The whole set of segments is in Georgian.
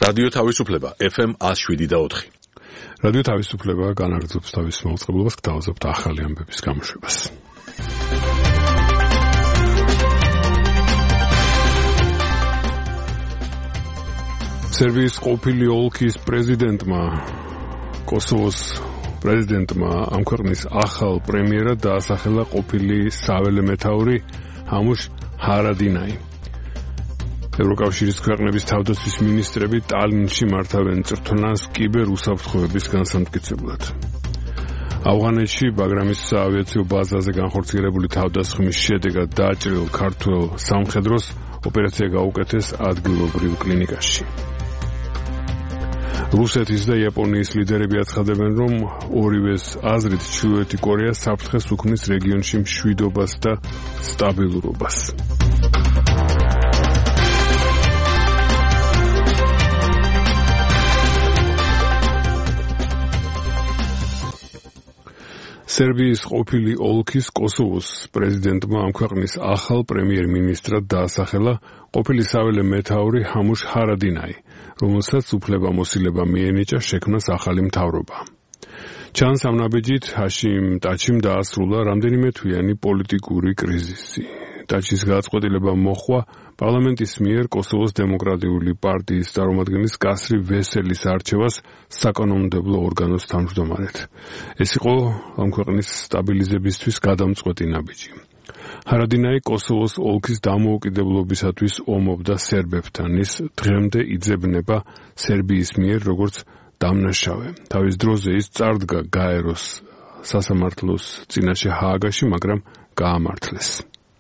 რადიო თავისუფლება FM 107.4. რადიო თავისუფლება განაგრძობს თავის მოწყობილობას, გთავაზობთ ახალი ამბების გამოშვებას. სერბიის ყოფილი ოლქის პრეზიდენტმა, კოსოვოს პრეზიდენტმა ამ ქვეყნის ახალ პრემიერად დაასახელა ყოფილი საველე მეთაური ჰამუშ ჰარადინაი. ევროკავშირის ქვეყნების თავდაცვის მინისტრები ტალინში მართავენ წრთნას კიბერუსაფრთხოების განსამტკიცებლად. ავღანეთში ბაგრამის საავიაციო ბაზაზე განხორციელებული თავდასხმის შედეგად დააჭრილ ქართველ სამხედროს ოპერაცია გაუკეთეს ადგილობრივ კლინიკაში. რუსეთის და იაპონიის ლიდერები აცხადებენ, რომ ორივეს აზრით ჩრდილოეთი კორეა საფრთხეს უქმნის რეგიონში მშვიდობას და სტაბილურობას. სერბიის ყოფილი ოლქის კოსოვოს პრეზიდენტმა ამ ქვეყნის ახალ პრემიერ-მინისტრად დაასახელა ყოფილი საველე მეთაური ჰამუშ ჰარადინაი, რომელსაც უფლებამოსილება მიენიჭა შექმნას ახალი მთავრობა. ჩანს ამ ნაბიჯით ჰაშიმ ტაჩიმ დაასრულა რამდენიმე თვიანი პოლიტიკური კრიზისი. ტაჩის გადაწყვეტილება მოჰყვა პარლამენტის მიერ კოსოვოს დემოკრატიული პარტიის წარმომადგენლის კასრი ვესელის არჩევას საკანონმდებლო ორგანოს თავმჯდომარედ. ეს იყო ამ ქვეყნის სტაბილიზებისთვის გადამწყვეტი ნაბიჯი. ჰარადინაი კოსოვოს ოლქის დამოუკიდებლობისათვის ომობდა სერბებთან, ის დღემდე იძებნება სერბიის მიერ როგორც დამნაშავე. თავის დროზე ის წარდგა გაეროს სასამართლოს წინაშე ჰააგაში, მაგრამ გაამართლეს.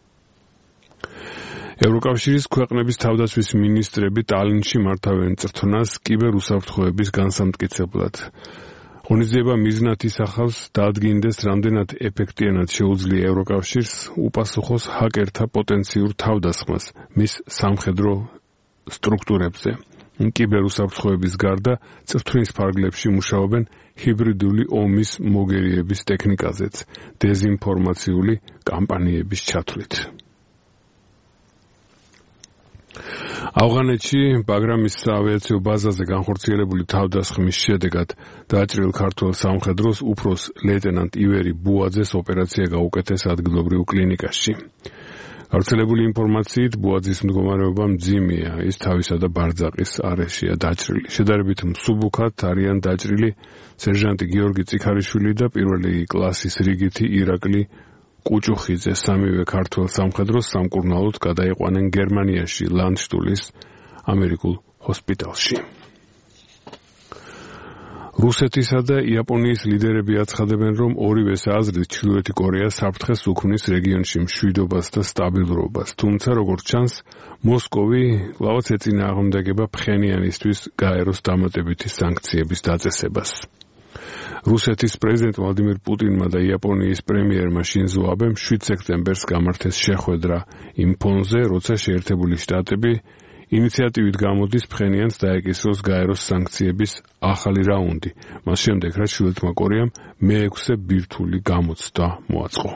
ევროკავშირის ქვეყნების თავდაცვის მინისტრები ტალინში მართავენ წრთნას კიბერუსაფრთხოების განსამტკიცებლად. ღონისძიება მიზნად ისახავს დაადგინდეს, რამდენად ეფექტიანად შეუძლია ევროკავშირს უპასუხოს ჰაკერთა პოტენციურ თავდასხმას მის სამხედრო სტრუქტურებზე. კიბერუსაფრთხოების გარდა წრთნის ფარგლებში მუშაობენ ჰიბრიდული ომის მოგერიების ტექნიკაზეც, დეზინფორმაციული კამპანიების ჩათვლით. ავღანეთში ბაგრამის საავიაციო ბაზაზე განხორციელებული თავდასხმის შედეგად დააჭრილ ქართველ სამხედროს უფროს ლეიტენანტ ივერი ბუაძეს ოპერაცია გაუკეთეს ადგილობრივ კლინიკაში. გავრცელებული ინფორმაციით ბუაძის მდგომარეობა მძიმეა, ის თავისა და ბარძაყის არეშია დაჭრილი. შედარებით მსუბუქად არიან დაჭრილი სერჟანტი გიორგი წიქარიშვილი და პირველი კლასის რიგითი ირაკლი კუჭუხიძე. სამივე ქართველ სამხედროს სამკურნალოდ გადაიყვანენ გერმანიაში ლანდშტულის ამერიკულ ჰოსპიტალში. რუსეთისა და იაპონიის ლიდერები აცხადებენ, რომ ორივეს აზრით ჩრდილოეთი კორეა საფრთხეს უქმნის რეგიონში მშვიდობას და სტაბილურობას. თუმცა, როგორც ჩანს, მოსკოვი კვლავაც ეწინააღმდეგება ფხენიანისთვის გაეროს დამატებითი სანქციების დაწესებას. რუსეთის პრეზიდენტ ვლადიმირ პუტინმა და იაპონიის პრემიერმა შინზო აბემ 7 სექტემბერს გამართეს შეხვედრა იმ ფონზე, როცა შეერთებული შტატები ინიციატივით გამოდის ფხენიანს დაეკისროს გაეროს სანქციების ახალი რაუნდი, მას შემდეგ რაც ჩრდილოეთმა კორეამ მე-6 ბირთვული გამოცდა მოაწყო.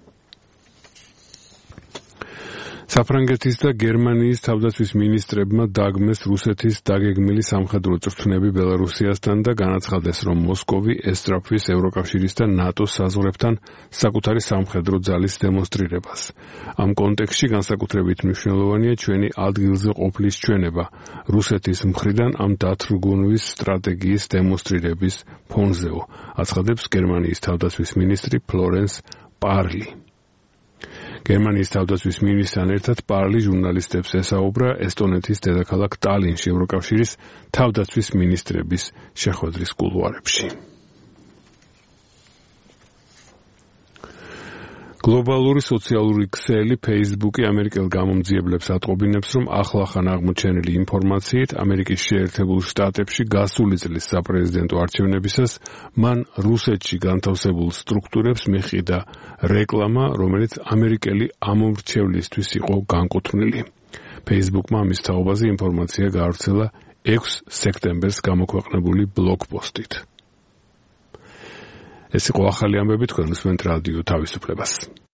საფრანგეთის და გერმანიის თავდაცვის მინისტრებმა დაგმეს რუსეთის დაგეგმილი სამხედრო წრთნები ბელარუსიასთან და განაცხადეს, რომ მოსკოვი ესწრაფვის ევროკავშირის და ნატოს საზღვრებთან საკუთარი სამხედრო ძალის დემონსტრირებას. ამ კონტექსტში განსაკუთრებით მნიშვნელოვანია ჩვენი ადგილზე ყოფლის ჩვენება რუსეთის მხრიდან ამ დათრგუნვის სტრატეგიის დემონსტრირების ფონზეო, აცხადებს გერმანიის თავდაცვის მინისტრი ფლორენს პარლი. გერმანიის თავდაცვის მინისტრთან ერთად პარლი ჟურნალისტებს ესაუბრა ესტონეთის დედაქალაქ ტალინში ევროკავშირის თავდაცვის მინისტრების შეხვედრის კულუარებში. გლობალური სოციალური ქსელი Facebook-ი ამერიკელ გამომძიებლებს ატყობინებს, რომ ახლახან აღმოჩენილი ინფორმაციით ამერიკის შეერთებულ შტატებში გასული წლის საპრეზიდენტო არჩევნებისას მან რუსეთში განთავსებულ სტრუქტურებს მიჰყიდა რეკლამა, რომელიც ამერიკელი ამომრჩევლისთვის იყო განკუთვნილი. Facebook-მა ამის თაობაზე ინფორმაცია გაავრცელა 6 სექტემბერს გამოქვეყნებული ბლოგპოსტით. ეს იყო ახალი ამბები, თქვენ უსმენთ რადიო თავისუფლებას.